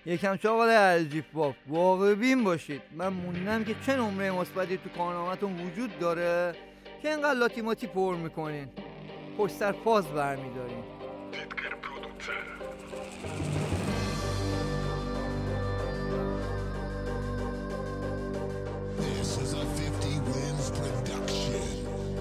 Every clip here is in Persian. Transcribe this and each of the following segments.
یکم شغل عجیب باب واقع بین باشید. من موندم که چه نمره مثبتی تو کارنامه‌تون وجود داره که اینقدر لاتی ماتی پر میکنین، پشت سر فاز برمیدارین. Edgar Producer. This is a 50 Wins production.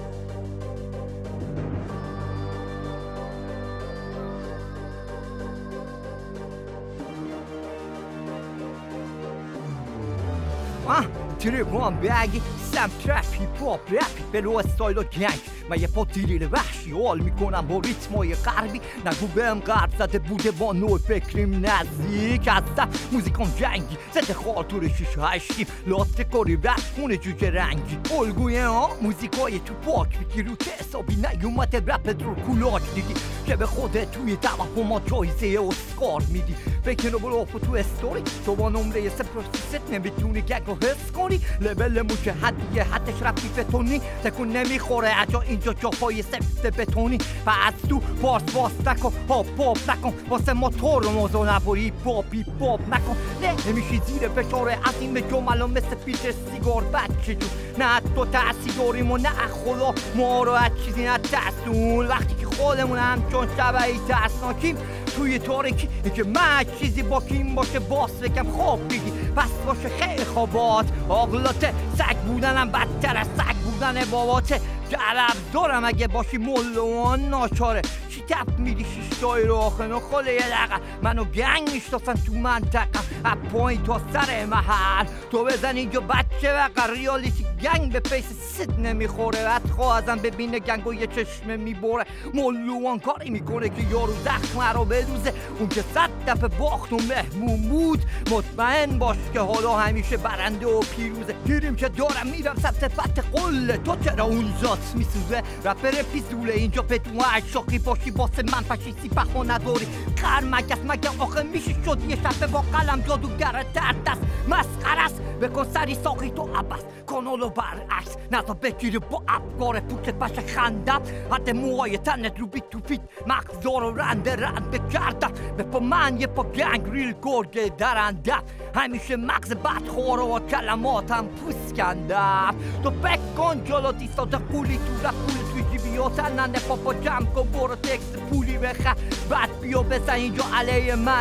تریبان بگی سم ترپ هیپ هاپ رپ بلو استایل و گنگ من یه پا دیلیل وحشی حال میکنم با ریتمای غربی. نگو بهم غرب زده بوده با نوع فکریم نزدیک هستم موزیکان جنگی زده خاطور 6-8 لاته کاری رپ خونه جوجه رنگی الگوی ها موزیکای تو پاک بگی رو که حسابی نیومده رپت رو کولاک دیدی که به خودت توی توهمات جایزه اسکار میدی بکن و بلافو تو استوری تو با نمره 0 نمیتونی گگ رو حس کنی لبل موچه حدیه حدش رفتی بتونی تکون نمیخوره اجا اینجا جاهای سفت بتونی پس تو پارس باس نکن پاپ نکن واسه موتور رو موضوع نباری پاپ نکن نمیشی زیر فشار عظیم جمل و مثل پیتر سیگار بچه جو نه تو تحصیل و نه خدا ما رو از چیزی نترسون وقتی که خودمون همچون شبهی ترسناکیم توی تاریکی که من چیزی با کیم باشه باس بگم خواب بگی پس باشه خیلی خوابات آقلاته سگ بودنم بدتر از سگ بودن باباته جرب دارم اگه باشی ملوان ناچاره چی تپ میدی شیشتای رو آخه نخاله یه دقیقه منو گنگ میشتاسن تو منطقم از پایین تا سر محل تو بزن اینجا بچه وقت ریالیتی گنگ به پیس ست نمیخوره بعد خواهزم ببینه گنگو یه چشمه میبره ملوان کاری میکنه که یارو زخمه رو بدوزه اون که 100 دفعه باخت و مهمون بود مطمئن باش که حالا همیشه برنده و پیروزه گیریم که دارم میرم سبت پت قله تو چرا اونجا میسوزه رپر پیزوله اینجا بدون عشاقی باشی واسه من پشی سیپخو نداری خر مگه آخه میشه شد یه شبه با قلم جادوگر دست مسخره است بکن سری ساقی تو عباس کانالو برعکس نزا بگیری با افکار پوکت باشه خندم حد موهای تنت رو بیت تو بیت مغزا رو رنده کردم به پا من یه پا گنگ ریل گرگه درندم همیشه مغز بدخواره و کلماتم پوسکندم تو بکن جلو دیستاده قولی تو رفت توی جیبیاتن ننه پاپا جمع کن برو تکس پولی بخر بعد بیا بزن اینجا علیه من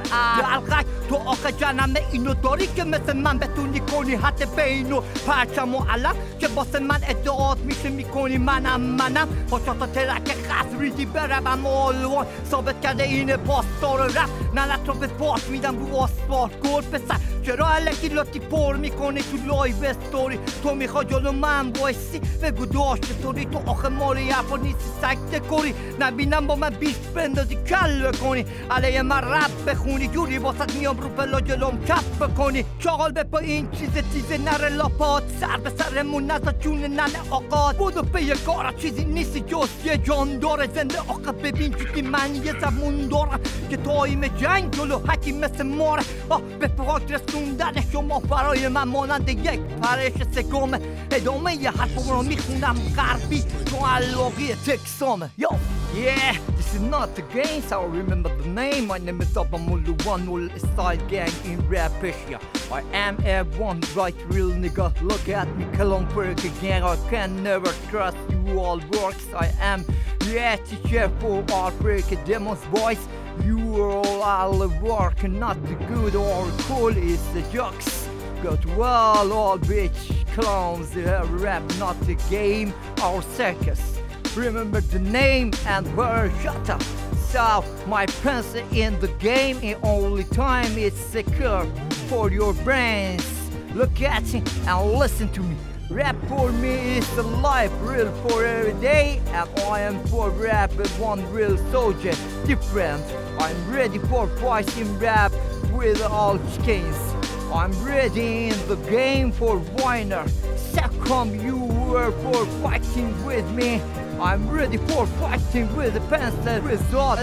دلقک تو آخه جنم اینو داری که مثل من بتونی کنی حتی بینو پرچم و علم که باسه من ادعات میشه میکنی منم پاشا تا ترک خط ریدی برم آلوان ثابت کرده این پاسدار رفت ننت رو به باس میدم رو آسفالت گل پسر چرا علکی لاتی پر میکنی تو لایو استوری تو میخوای جلو من بایستی بگو داشت توری تو آخه مالی حرفا نیستی سکته کنی نبینم با من بیست بندازی کل بکنی علیه من رب بخونی جوری واسط میام رو پلا جلوم کپ بکنی چاقال بپا این چیزه نره لاپات سر به سرمون نزا جون ننه آقاد بودو به یه کارا چیزی نیستی جز یه جان داره زنده آقا ببین جدی من یه زمون دارم که تایم جنگ جلو حکی مثل ماره به پاک رسوندن شما برای من مانند یک پرش سگامه ادامه یه حرف رو میخونم غربی تو علاقی تکسامه Yeah, this is not the game, so I remember the name. My name is Abamulu One Null Style Gang in Rap Asia. I am one right real nigga. Look at me, Kalongberg again. I can never trust you all works. I am the teacher for our break demos boys. You all work, not the good or cool is the jokes. Got well, all bitch clowns. Rap, not the game or circus. Remember the name and where shut up. So my pencil in the game in only time is secure for your brains. Look at me and listen to me. Rap for me is the life real for every day, and I am for rap with one real soldier different. I'm ready for fighting rap with all skins. I'm ready in the game for winner. Second you were for fighting with me. I'm ready for fighting with the pencil. Result,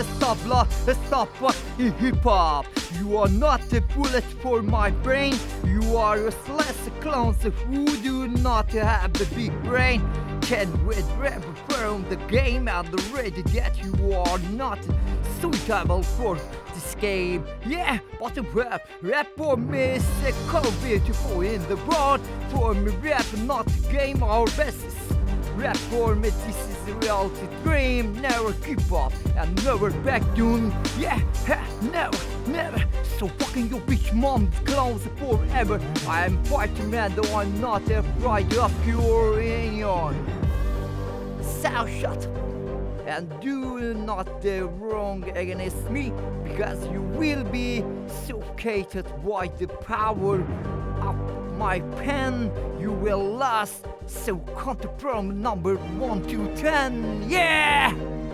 stop hip hop. You are not a bullet for my brain. You are useless clowns who do not have a big brain. Can with rap from the game and ready that you are not suitable for this game. Yeah, but the rap for me is a beautiful in the world. For me, rap not the game or basis. Rap for me, this is a reality dream. Never give up and never back down. Yeah, never. So fucking your bitch mom clowns forever. I am fighting man, though I'm not afraid of your union. So shut up and do not the wrong against me, because you will be suffocated by the power of my pen. You will last. So count from number 1 to 10. Yeah!